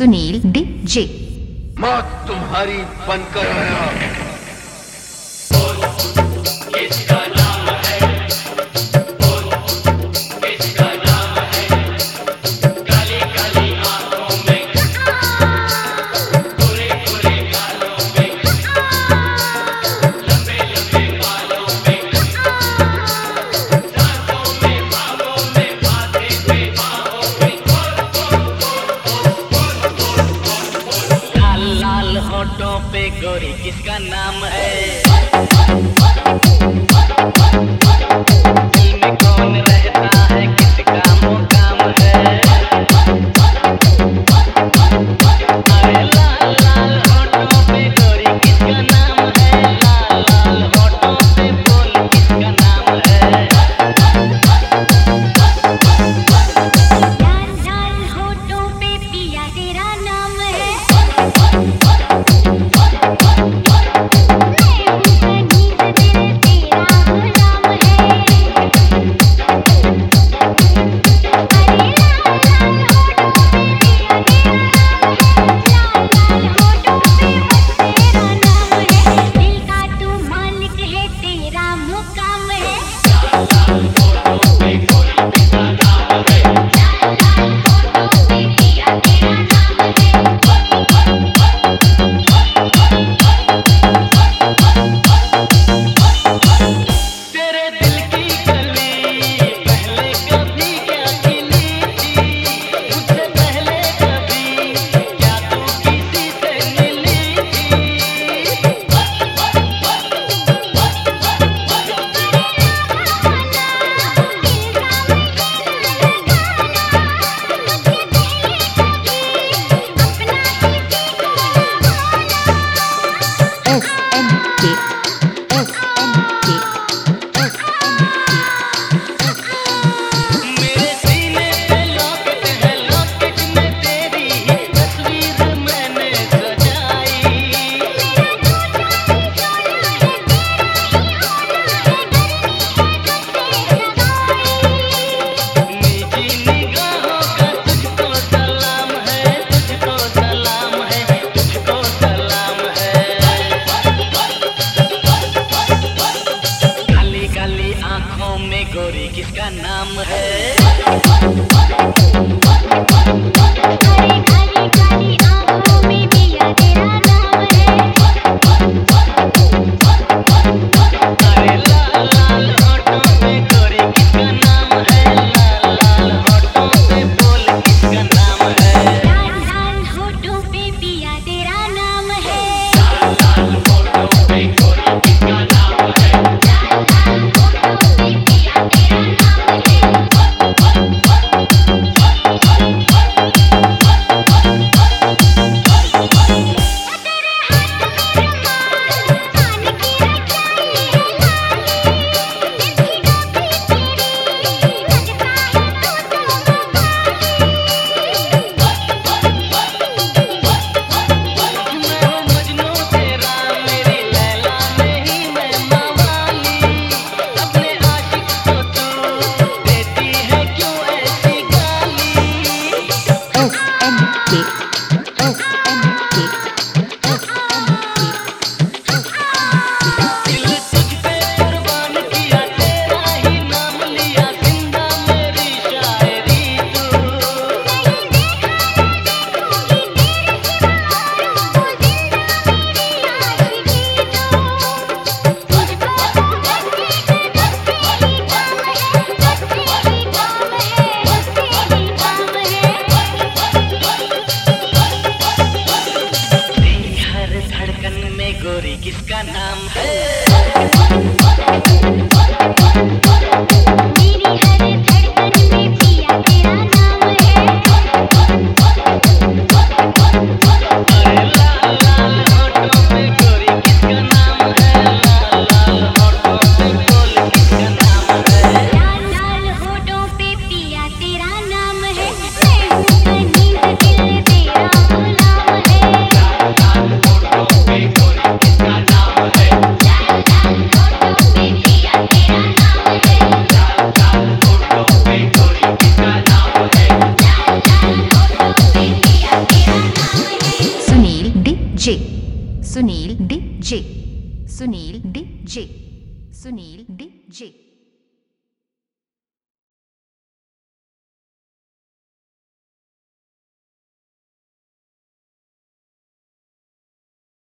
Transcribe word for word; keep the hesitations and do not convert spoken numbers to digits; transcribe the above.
Sunil DJ. मौत तुम्हारी बनकर आया। होठों पे गोरी किसका नाम है? दिल में कौन रहता है, किसका मुकाम है? अरे लाल लाल होठों पे गोरी किसका नाम है? लाल लाल होठों पे बोल किसका नाम है? लाल लाल होठों पे पिया तेरा नाम है। गोरी किसका नाम है? काली काली काली आँखों में पिया तेरा नाम है। अरे लाल लाल होठों पे गोरी किसका नाम है? लाल लाल होठों पे बोल किसका नाम है? लाल लाल होठों पे पिया तेरा नाम है। लाल लाल होठों पे गोरी किसका नाम है? लाल लाल होठों पे पिया तेरा नाम है। गोरी किसका नाम है? मेरी हर धड़कन में पिया तेरा नाम है। अरे लाल लाल होठों पे गोरी किसका नाम है? लाल लाल होठों पे बोल किसका नाम है? लाल लाल होठों पे पिया तेरा नाम है। मैं हूँ नींद दिल तेरा गुलाम है। लाल लाल होठों पे गोरी किसका नाम है? जे Sunil D J Sunil D J Sunil D J